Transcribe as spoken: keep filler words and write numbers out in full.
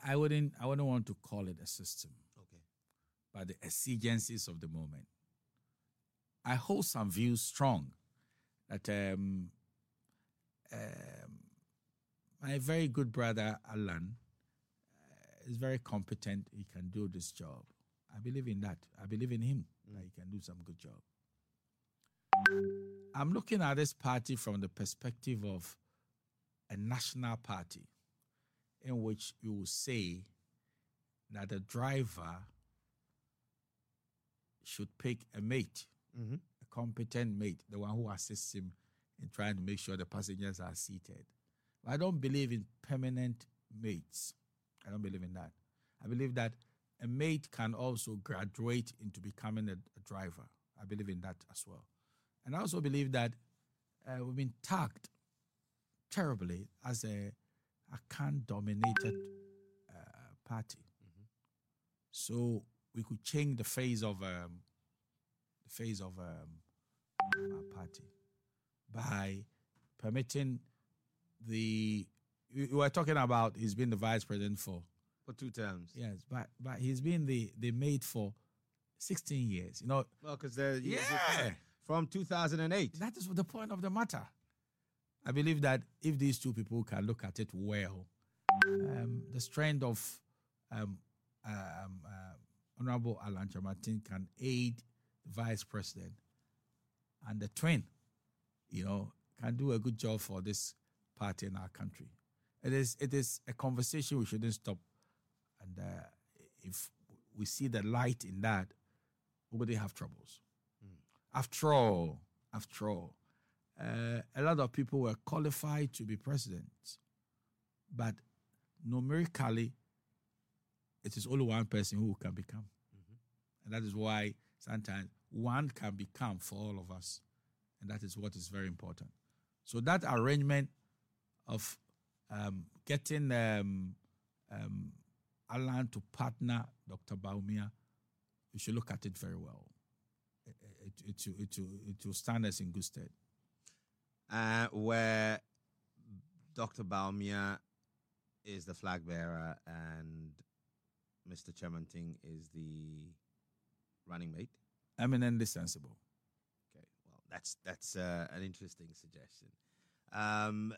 I wouldn't I wouldn't want to call it a system. Okay. But the exigencies of the moment. I hold some views strong that um, um, my very good brother Alan uh, is very competent. He can do this job. I believe in that. I believe in him, mm. that he can do some good job. I'm looking at this party from the perspective of a national party in which you will say that the driver should pick a mate, mm-hmm. a competent mate, the one who assists him in trying to make sure the passengers are seated. But I don't believe in permanent mates. I don't believe in that. I believe that a mate can also graduate into becoming a, a driver. I believe in that as well. And I also believe that uh, we've been tagged terribly as a, a Khan-dominated uh, party. Mm-hmm. So we could change the face of um, the face of um, our party by permitting the. We were talking about he's been the vice president for for two terms. Yes, but but he's been the the mate for sixteen years. You know. Well, because they're yeah from two thousand eight. That is the point of the matter. I believe that if these two people can look at it well, um, the strength of um, um, uh, Honorable Alan Kyerematen can aid the vice president, and the twin, you know, can do a good job for this party in our country. It is it is a conversation we shouldn't stop, and uh, if we see the light in that, we wouldn't have troubles. Mm. After all, after all, uh, a lot of people were qualified to be presidents, but numerically, it is only one person who can become. Mm-hmm. And that is why sometimes one can become for all of us. And that is what is very important. So that arrangement of um, getting um, um, Alan to partner Doctor Bawumia, you should look at it very well. It, it, it, it, it, it will stand us in good stead. Uh, where Doctor Bawumia is the flag bearer and Mister Kyerematen is the running mate? Eminently sensible. Okay, well, that's that's uh, an interesting suggestion. Um,